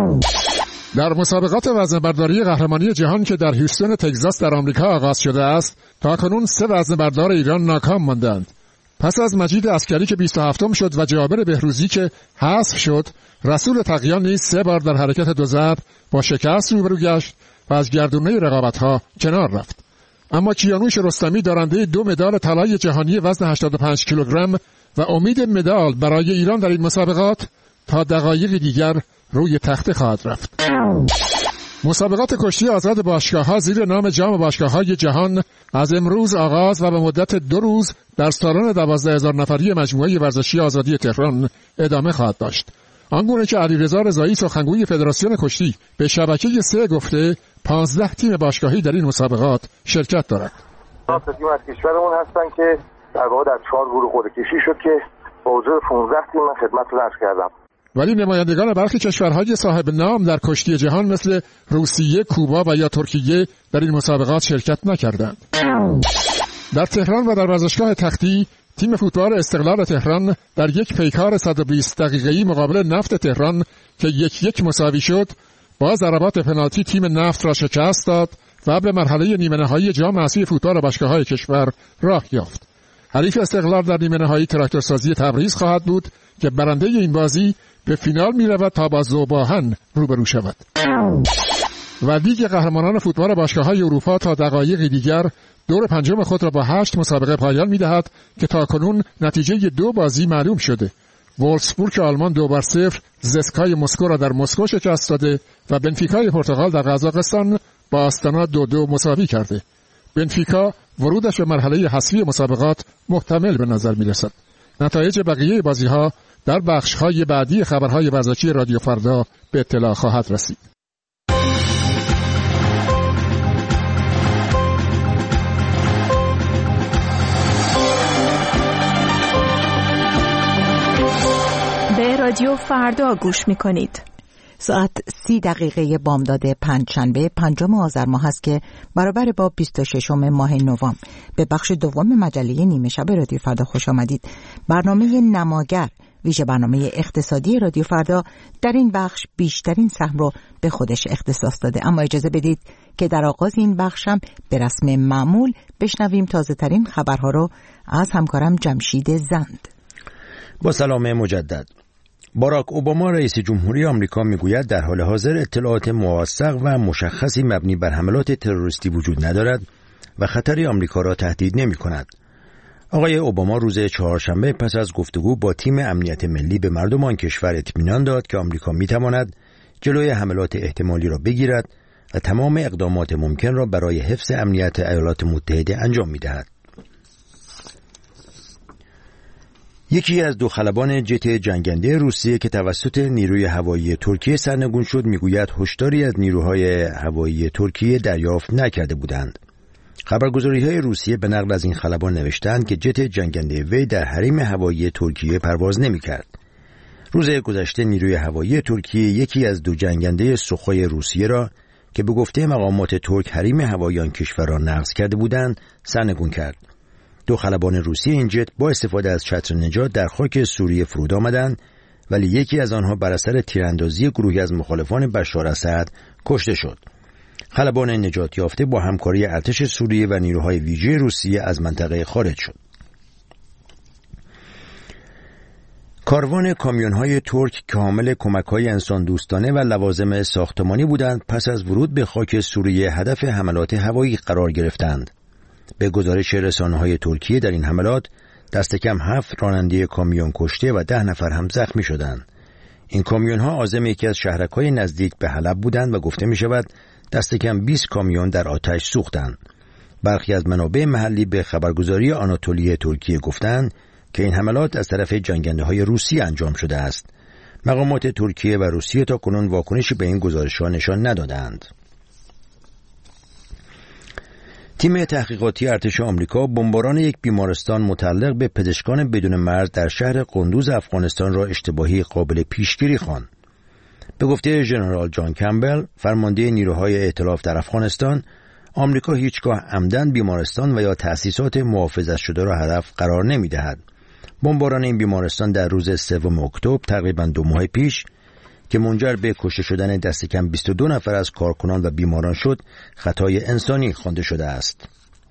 [SPEAKER 4] در مسابقات وزنه‌برداری قهرمانی جهان که در هیوستن تگزاس در آمریکا آغاز شده است، تاکنون سه وزنه‌بردار ایران ناکام ماندند. پس از مجید عسکری که بیست و هفتم شد و جابر بهروزی که حذف شد، رسول تقیان نیز سه بار در حرکت دو ضرب با شکست روبرو گشت و از گردونه رقابت‌ها کنار رفت. اما کیانوش رستمی دارنده دو مدال طلای جهانی وزن هشتاد و پنج کیلوگرم و امید مدال برای ایران در این مسابقات تا دقایق دیگر روی تخته خواهد رفت. مسابقات کشتی آزاد باشگاه‌ها زیر نام جام باشگاه‌های جهان از امروز آغاز و به مدت دو روز در سالن دوازده هزار نفری مجموعه ورزشی آزادی تهران ادامه خواهد داشت. آنگونه که علیرضا رضایی سخنگوی فدراسیون کشتی به شبکه سه گفته پانزده تیم باشگاهی در این مسابقات شرکت دارند.
[SPEAKER 5] سه تیم از کشورمون هستن که در واقع در چهار گروه قرعه کشی شد که با حضور پانزده تیم من خدمتتون عرض کردم.
[SPEAKER 4] ولی نمایندگان برخی کشورهای صاحب نام در کشتی جهان مثل روسیه، کوبا و یا ترکیه در این مسابقات شرکت نکردند. در تهران و در ورزشگاه تختی تیم فوتبال استقلال تهران در یک پیکار صد و بیست دقیقه‌ای مقابل نفت تهران که یک یک مساوی شد با ضربات پنالتی تیم نفت را شکست داد و به مرحله نیمه نهایی جام اسیای فوتبال باشگاه‌های کشور راه یافت. حریف استقلال در نیمه نهایی تراکتورسازی تبریز خواهد بود که برنده این بازی به فینال می‌رود تا با ذوب‌آهن روبرو شود. و لیگ قهرمانان فوتبال باشگاه‌های اروپا تا دقایقی دیگر دور پنجم خود را با هشت مسابقه پایان می‌دهد که تاکنون نتیجه دو بازی معلوم شده. وولفسبورگ آلمان دو بر صفر زسکای مسکو را در مسکو شکست داده و بنفیکای پرتغال در قزاقستان با آستانا دو دو مساوی کرده. بنفیکا ورودش به مرحله حذفی مسابقات محتمل به نظر می‌رسد. نتایج بقیه بازی‌ها در بخش‌های بعدی خبرهای ورزشی رادیو فردا به اطلاع خواهد رسید.
[SPEAKER 8] به رادیو فردا گوش می‌کنید.
[SPEAKER 1] ساعت سی دقیقه بامداد پنجشنبه پنجم آذر ماه است که برابر با بیست و ششم ماه نوامبر. به بخش دوم مجله نیمه شب رادیو فردا خوش آمدید. برنامه نماگر، ویژه برنامه اقتصادی رادیو فردا، در این بخش بیشترین سهم رو به خودش اختصاص داده. اما اجازه بدید که در آغاز این بخشم به رسم معمول بشنویم تازه ترین خبرها رو از همکارم جمشید زند.
[SPEAKER 6] با سلام مجدد. باراک اوباما رئیس جمهوری آمریکا میگوید در حال حاضر اطلاعات موثق و مشخصی مبنی بر حملات تروریستی وجود ندارد و خطری آمریکا را تهدید نمی کند. آقای اوباما روز چهارشنبه پس از گفتگو با تیم امنیت ملی به مردم آن کشور اطمینان داد که آمریکا می تواند جلوی حملات احتمالی را بگیرد و تمام اقدامات ممکن را برای حفظ امنیت ایالات متحده انجام می دهد. یکی از دو خلبان جت جنگنده روسیه که توسط نیروی هوایی ترکیه سرنگون شد میگوید هشداری از نیروهای هوایی ترکیه دریافت نکرده بودند. خبرگزاری‌های روسیه به نقل از این خلبان نوشتند که جت جنگنده وی در حریم هوایی ترکیه پرواز نمی‌کرد. روز گذشته نیروی هوایی ترکیه یکی از دو جنگنده سوخوی روسیه را که به گفته مقامات ترک حریم هوایی آن کشور را نقض کرده بودند سرنگون کرد. دو خلبان روسی این جت با استفاده از چتر نجات در خاک سوریه فرود آمدند، ولی یکی از آنها بر اثر تیراندازی گروهی از مخالفان بشار اسد کشته شد. خلبان نجات یافته با همکاری ارتش سوریه و نیروهای ویژه روسیه از منطقه خارج شد. کاروان کامیون‌های ترک که حامل کمک‌های انسان دوستانه و لوازم ساختمانی بودند پس از ورود به خاک سوریه هدف حملات هوایی قرار گرفتند. به گزارش رسانه‌های ترکیه در این حملات دست کم هفت راننده کامیون کشته و ده نفر هم زخمی شدند. این کامیون‌ها عازم یکی از شهرک‌های نزدیک به حلب بودند و گفته می‌شود دست کم بیست کامیون در آتش سوختند. برخی از منابع محلی به خبرگزاری آناتولی ترکیه گفتند که این حملات از طرف جنگنده‌های روسی انجام شده است. مقامات ترکیه و روسیه تا کنون واکنشی به این گزارش‌ها نشان ندادند. تیم تحقیقاتی ارتش آمریکا بمباران یک بیمارستان متعلق به پزشکان بدون مرز در شهر قندوز افغانستان را اشتباهی قابل پیشگیری خواند. به گفته ژنرال جان کمبل، فرمانده نیروهای ائتلاف در افغانستان، آمریکا هیچگاه عمدن بیمارستان و یا تأسیسات محافظت شده را هدف قرار نمی‌دهد. بمباران این بیمارستان در روز سوم اکتبر تقریباً دو ماه پیش که منجر به کشته شدن دست کم بیست و دو نفر از کارکنان و بیماران شد، خطای انسانی خوانده شده است.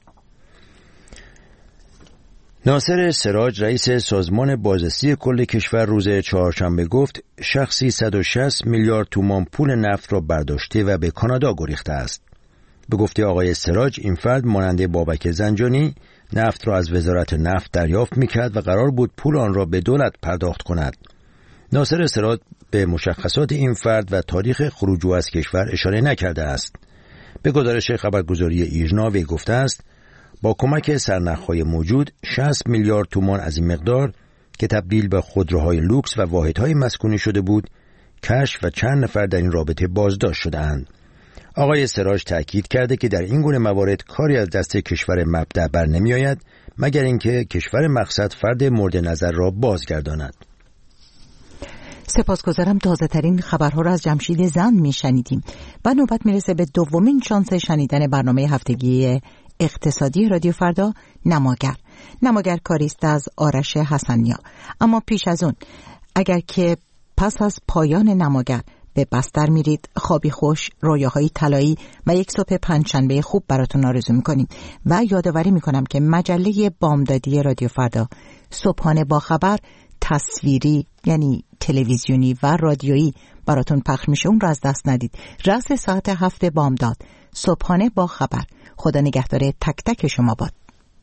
[SPEAKER 6] ناصر سراج رئیس سازمان بازرسی کل کشور روز چهارشنبه گفت شخصی صد و شصت میلیارد تومان پول نفت را برداشته و به کانادا گریخته است. به گفته آقای سراج این فرد مانند بابک زنجانی نفت را از وزارت نفت دریافت می‌کرد و قرار بود پول آن را به دولت پرداخت کند. ناصر استراد به مشخصات این فرد و تاریخ خروج او از کشور اشاره نکرده است. به گزارش خبرگزاری ایرنا وی گفته است با کمک سرنخ‌های موجود شصت میلیارد تومان از این مقدار که تبدیل به خودروهای لوکس و واحدهای مسکونی شده بود، کشف و چند نفر در این رابطه بازداشت شده‌اند. آقای سراج تأکید کرده که در این گونه موارد کاری از دست کشور مبدأ بر نمی آید مگر اینکه کشور مقصد فرد مورد نظر را بازگرداند.
[SPEAKER 1] سپاسگزارم. تازه ترین خبرها را از جمشید زند می شنیدیم و نوبت می رسه به دومین شانس شنیدن برنامه هفتگی اقتصادی رادیو فردا، نماگر. نماگر کاریست از آرش حسنیا. اما پیش از اون، اگر که پس از پایان نماگر به بستر میرید، خوابی خوش، رویاهای طلایی و یک صبح پنجشنبه خوب براتون آرزو میکنیم و یادآوری میکنم که مجله بامدادی رادیو فردا صبحانه با خبر تصویری یعنی تلویزیونی و رادیویی براتون پخش میشه، اون رو از دست ندید. رأس ساعت هفت بامداد صبحانه با خبر. خدا نگهدار تک تک شما باد.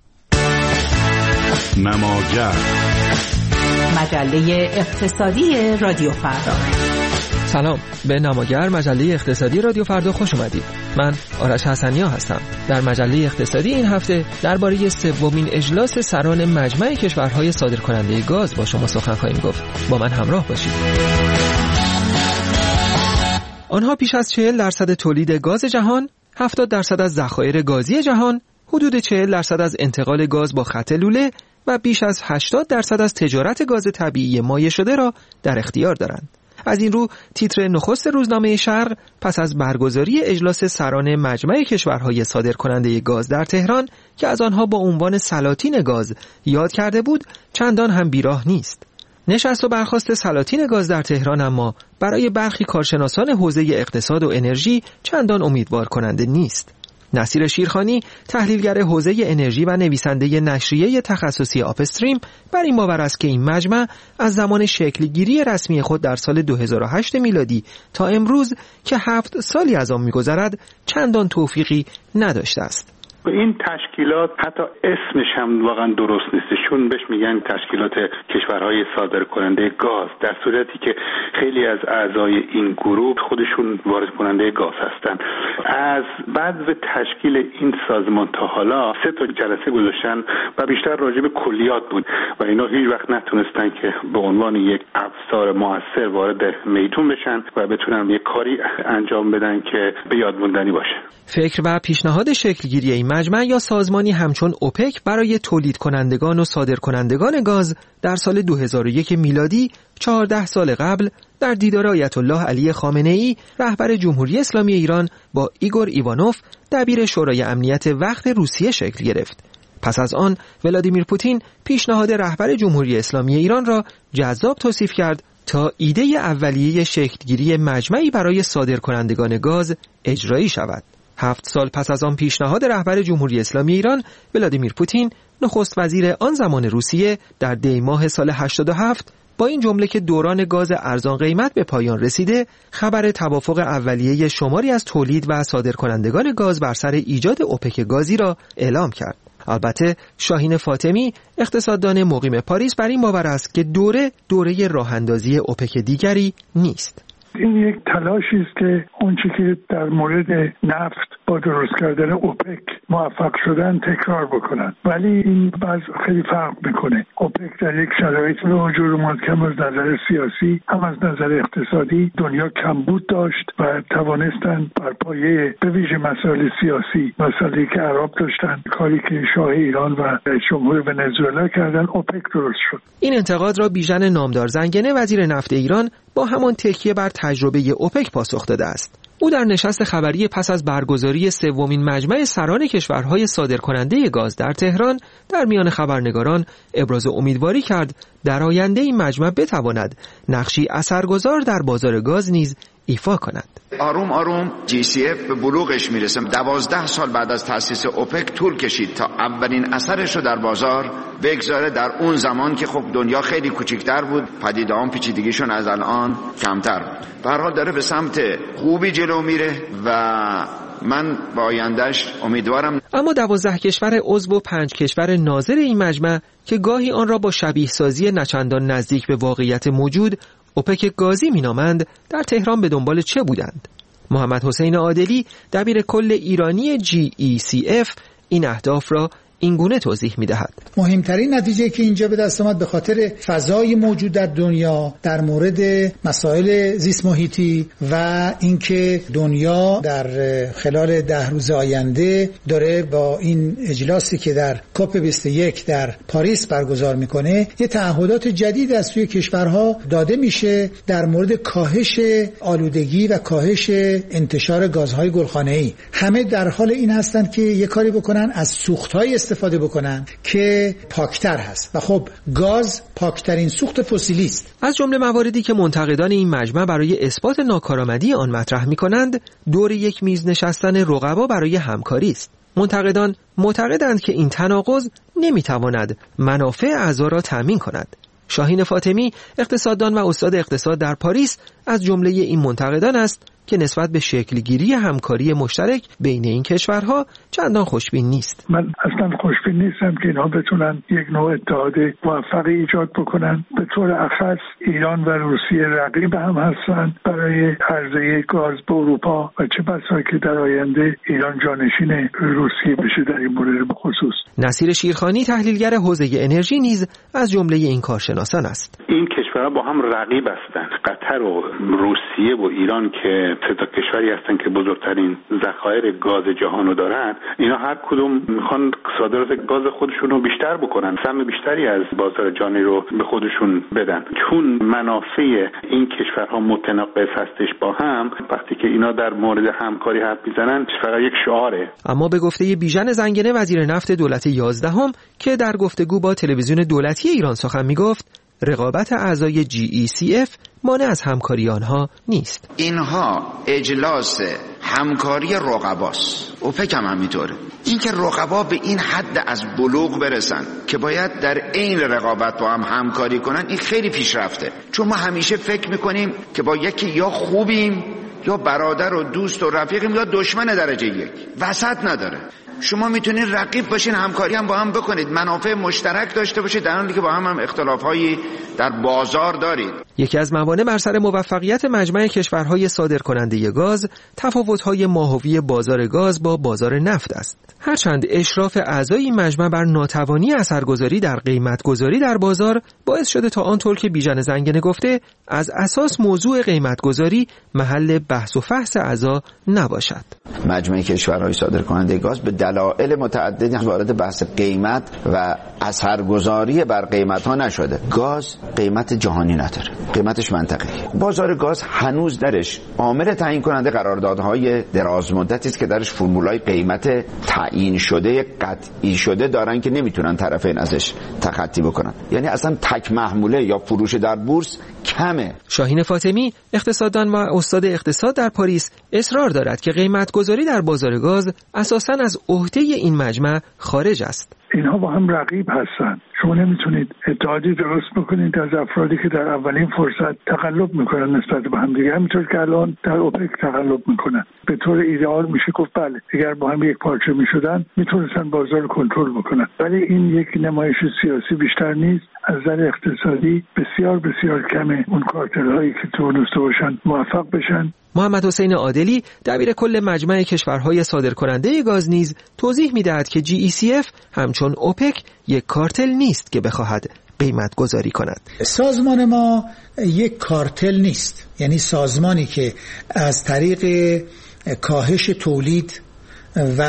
[SPEAKER 14] نماگر،
[SPEAKER 8] مجله اقتصادی رادیو فردا.
[SPEAKER 7] سلام، به نماگر مجله اقتصادی رادیو فردا خوش اومدید. من آرش حسنیا هستم. در مجله اقتصادی این هفته درباره سومین اجلاس سران مجمع کشورهای صادرکننده گاز با شما سخن خواهیم گفت. با من همراه باشید. آنها پیش از چهل درصد تولید گاز جهان، هفتاد درصد از ذخایر گازی جهان، حدود چهل درصد از انتقال گاز با خط لوله و بیش از هشتاد درصد از تجارت گاز طبیعی مایع شده را در اختیار دارند. از این رو تیتر نخست روزنامه شرق پس از برگزاری اجلاس سران مجمع کشورهای صادرکننده گاز در تهران که از آنها با عنوان سلاطین گاز یاد کرده بود، چندان هم بیراه نیست. نشست و برخاست سلاطین گاز در تهران اما برای برخی کارشناسان حوزه اقتصاد و انرژی چندان امیدوار کننده نیست. نصیر شیرخانی، تحلیلگر حوزه انرژی و نویسنده نشریه تخصصی آپستریم، بر این باور است که این مجمع از زمان شکلگیری رسمی خود در سال دو هزار و هشت میلادی تا امروز که هفت سالی از آن می‌گذرد چندان توفیقی نداشته است.
[SPEAKER 9] این تشکیلات حتی اسمش هم واقعا درست نیست، چون بهش میگن تشکیلات کشورهای صادرکننده گاز، در صورتی که خیلی از اعضای این گروه خودشون وارد کننده گاز هستن. از بعد تشکیل این سازمان تا حالا سه تا جلسه گذاشتن و بیشتر راجع به کلیات بود و اینا هیچ وقت نتونستن که به عنوان یک ابزار موثر وارد میدون بشن و بتونن یک کاری انجام بدن که به یاد موندنی باشه.
[SPEAKER 7] فکر و پیشنهاد شکلگیری این مجمع یا سازمانی همچون اوپک برای تولید کنندگان و صادر کنندگان گاز در سال دو هزار و یک میلادی، چهارده سال قبل، در دیدار آیت الله علی خامنه ای رهبر جمهوری اسلامی ایران با ایگور ایوانوف دبیر شورای امنیت وقت روسیه شکل گرفت. پس از آن ولادیمیر پوتین پیشنهاد رهبر جمهوری اسلامی ایران را جذاب توصیف کرد تا ایده اولیه شکلگیری مجمعی برای صادرکنندگان گاز اجرایی شود. هفت سال پس از آن پیشنهاد رهبر جمهوری اسلامی ایران، ولادیمیر پوتین، نخست وزیر آن زمان روسیه، در دی ماه سال هشتاد و هفت با این جمله که دوران گاز ارزان قیمت به پایان رسیده، خبر توافق اولیه شماری از تولید و صادرکنندگان گاز بر سر ایجاد اوپک گازی را اعلام کرد. البته شاهین فاطمی، اقتصاددان مقیم پاریس، بر این باور است که دوره دوره راه‌اندازی اوپک دیگری نیست.
[SPEAKER 11] این یک تلاشی است که اونچه که در مورد نفت با درست کردن اوپک موفق شدن تکرار بکنن، ولی این باز خیلی فرق میکنه. اوپک در یک شرایط به وجود اومد که هم از نظر سیاسی هم از نظر اقتصادی دنیا کمبود داشت و توانستن بر پایه به ویژه مسائل سیاسی، مسائلی که عرب داشتن، کاری که شاه ایران و جمهوری ونزوئلا کردن، اوپک درست شد.
[SPEAKER 7] این انتقاد را بیژن نامدار زنگنه، وزیر نفت ایران، با همان تکیه بر تجربه اوپک پاسخ داده است. او در نشست خبری پس از برگزاری سومین مجمع سران کشورهای صادرکننده گاز در تهران در میان خبرنگاران ابراز امیدواری کرد در آینده این مجمع بتواند نقشی اثرگذار در بازار گاز نیز ایفا کند.
[SPEAKER 24] آروم آروم جی سی اف به بلوغش میرسه. دوازده سال بعد از تأسیس اوپک طول کشید تا اولین اثرش رو در بازار بگذاره، در اون زمان که خب دنیا خیلی کوچکتر بود، پدیده‌ها پیچیدگیشون از الان کمتر بود. به هر حال داره به سمت خوبی جلو میره و من با آیندهش امیدوارم.
[SPEAKER 7] اما دوازده کشور عضو و پنج کشور ناظر این مجمع که گاهی آن را با شبیه سازی نچندان نزدیک به واقعیت موجود اوپک گازی مینامند در تهران به دنبال چه بودند؟ محمد حسین عادلی دبیر کل ایرانی جی ای سی اف این اهداف را این گونه توضیح می‌دهد.
[SPEAKER 10] مهمترین نتیجه که اینجا به دست آمد به خاطر فضای موجود در دنیا در مورد مسائل زیست محیطی و اینکه دنیا در خلال ده روز آینده داره با این اجلاسی که در کاپ بیست و یک در پاریس برگزار میکنه یه تعهدات جدید از سوی کشورها داده میشه در مورد کاهش آلودگی و کاهش انتشار گازهای گلخانه‌ای. همه در حال این هستند که یه کاری بکنن از سوخت‌های استفاده بکنن که پاکتر هست و خب گاز پاکترین سوخت فسیلی است.
[SPEAKER 7] از جمله مواردی که منتقدان این مجمع برای اثبات ناکارآمدی آن مطرح می‌کنند دور یک میز نشستن رقبا برای همکاری است. منتقدان معتقدند که این تناقض نمی‌تواند منافع اعضا را تأمین کند. شاهین فاطمی اقتصاددان و استاد اقتصاد در پاریس از جمله این منتقدان است که نسبت به شکلگیری همکاری مشترک بین این کشورها چندان خوشبین نیست.
[SPEAKER 11] من اصلا خوشبین نیستم که اینها بتونن یک نوع اتحاد موفقی ایجاد بکنن. به طور اخص ایران و روسیه رقیب هم هستن برای عرضه گاز به اروپا و چه بسا که در آینده ایران جانشین روسیه بشه در این مورد به خصوص.
[SPEAKER 7] نصیر شیرخانی تحلیلگر حوزه انرژی نیز از جمله این کارشناسان است.
[SPEAKER 9] این کشورها با هم رقیب هستند. قطر و روسیه و ایران که سه تا کشوری هستن که بزرگترین ذخایر گاز جهانو دارن، اینا هر کدوم میخوان صادرات گاز خودشون رو بیشتر بکنن، سهم بیشتری از بازار جهانی رو به خودشون بدن. چون منافع این کشورها متناقض هستش با هم، وقتی که اینا در مورد همکاری حرف میزنن فقط یک شعاره.
[SPEAKER 7] اما به گفته بیژن زنگنه وزیر نفت دولت یازدهم که در گفتگو با تلویزیون دولتی ایران سخن میگفت، رقابت اعضای جی ای سی اف مانع از همکاری آنها نیست.
[SPEAKER 24] اینها اجلاس همکاری رقباست. اوپک هم همینطوره. اینکه رقبا به این حد از بلوغ برسن که باید در عین رقابت با هم همکاری کنن، این خیلی پیشرفته. چون ما همیشه فکر میکنیم که با یکی یا خوبیم یا برادر و دوست و رفیقیم یا دشمن درجه یک، وسط نداره. شما میتونید رقیب باشین، همکاری هم با هم بکنید، منافع مشترک داشته باشید، در حالی که با هم هم اختلافایی در بازار دارید.
[SPEAKER 7] یکی از موانع بر سر موفقیت مجمع کشورهای صادرکننده گاز تفاوت‌های ماهوی بازار گاز با بازار نفت است. هرچند اشراف اعضای این مجمع بر ناتوانی اثرگذاری در قیمت‌گذاری در بازار باعث شده تا آنطور که بیژن زنگنه گفته از اساس موضوع قیمت‌گذاری محل بحث و فحص اعضا نباشد.
[SPEAKER 24] مجمع کشورهای صادرکننده گاز به دلایل متعددی وارد بحث قیمت و اثرگذاری بر قیمت‌ها نشده. گاز قیمت جهانی نداره، قیمتش منطقه‌ای. بازار گاز هنوز درش عامل تعیین کننده قراردادهای دراز مدتی است که درش فرمولای قیمت تعیین شده قطعی شده دارن که نمیتونن طرفین ازش تخطی بکنن. یعنی اصلا تک محموله یا فروش در بورس کمه.
[SPEAKER 7] شاهین فاطمی اقتصاددان و استاد اقتصاد در پاریس اصرار دارد که قیمت‌گذاری در بازار گاز اساساً از عهده این مجمع خارج است.
[SPEAKER 11] اینها با هم رقیب هستند. شما نمیتونید اتحادی درست بکنید از افرادی که در اولین فرصت تقلب میکنن نسبت به هم دیگه، همینطور که الان در اوپک تقلب میکنن. به طور ایدئال میشه گفت بله اگر با هم یک پارچه میشدن میتونستن بازار کنترل بکنن، ولی این یک نمایش سیاسی بیشتر نیست. از نظر اقتصادی بسیار بسیار کمه اون کارتل هایی که تونسته باشن موفق بشن.
[SPEAKER 7] محمد حسین عادلی دبیر کل مجمع کشورهای صادرکننده گاز نیز توضیح می‌دهد که جی ای سی اف همچون اوپک یک کارتل نیست که بخواهد قیمت گذاری کند.
[SPEAKER 10] سازمان ما یک کارتل نیست، یعنی سازمانی که از طریق کاهش تولید و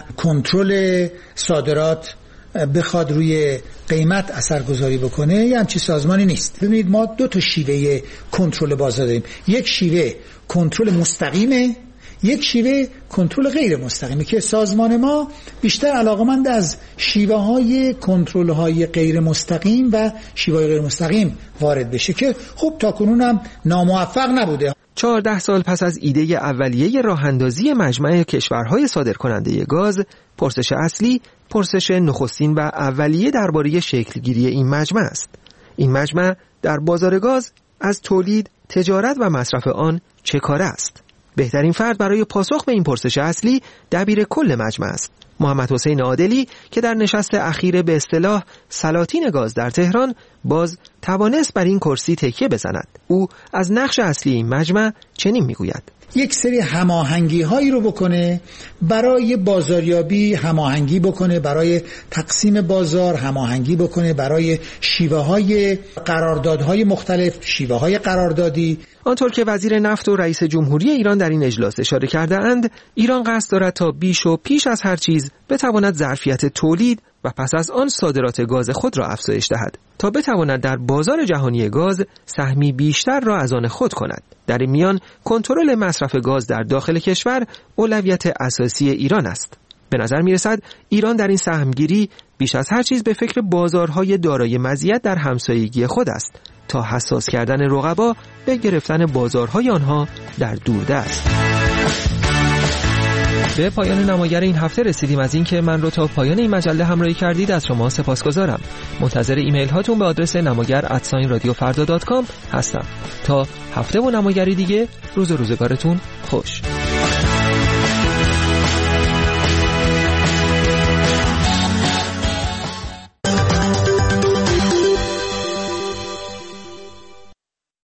[SPEAKER 10] کنترل صادرات بخواد روی قیمت اثرگذاری بکنه، یه همچین سازمانی نیست. ببینید ما دو تا شیوه کنترل بازار داریم. یک شیوه کنترل مستقیمه، یک شیوه کنترل غیر مستقیمه که سازمان ما بیشتر علاقمند از شیوه های کنترل های غیر مستقیم و شیوه های غیر مستقیم وارد بشه که خب تاکنون هم ناموفق نبوده.
[SPEAKER 7] چهارده سال پس از ایده اولیه راه اندازی مجمع کشورهای صادرکننده گاز، پرسش اصلی پرسش نخستین و اولیه درباره شکلگیری این مجمع است. این مجمع در بازار گاز از تولید، تجارت و مصرف آن چه کاره است؟ بهترین فرد برای پاسخ به این پرسش اصلی دبیر کل مجمع است. محمد حسین عادلی که در نشست اخیر به اصطلاح سلاطین گاز در تهران باز توانست بر این کرسی تکیه بزند. او از نقش اصلی این مجمع چنین میگوید:
[SPEAKER 10] یک سری هماهنگی هایی رو بکنه برای بازاریابی، هماهنگی بکنه برای تقسیم بازار، هماهنگی بکنه برای شیوه های قراردادهای مختلف، شیوه های قراردادی.
[SPEAKER 7] آنطور که وزیر نفت و رئیس جمهوری ایران در این اجلاس اشاره کرده اند، ایران قصد دارد تا بیش و پیش از هر چیز بتواند ظرفیت تولید و پس از آن صادرات گاز خود را افزایش دهد تا بتواند در بازار جهانی گاز سهمی بیشتر را از آن خود کند. در این میان کنترل مصرف گاز در داخل کشور اولویت اساسی ایران است. به نظر می رسد ایران در این سهمگیری بیش از هر چیز به فکر بازارهای دارای مزیت در همسایگی خود است تا حساس کردن رقبا به گرفتن بازارهای آنها در دوردست. به پایان نماگر این هفته رسیدیم. از اینکه من رو تا پایان این مجله همراهی کردید از شما سپاسگزارم. منتظر ایمیل هاتون به آدرس نماگر ات رادیو فردا دات کام هستم. تا هفته و نماگری دیگه، روز و روزگارتون خوش.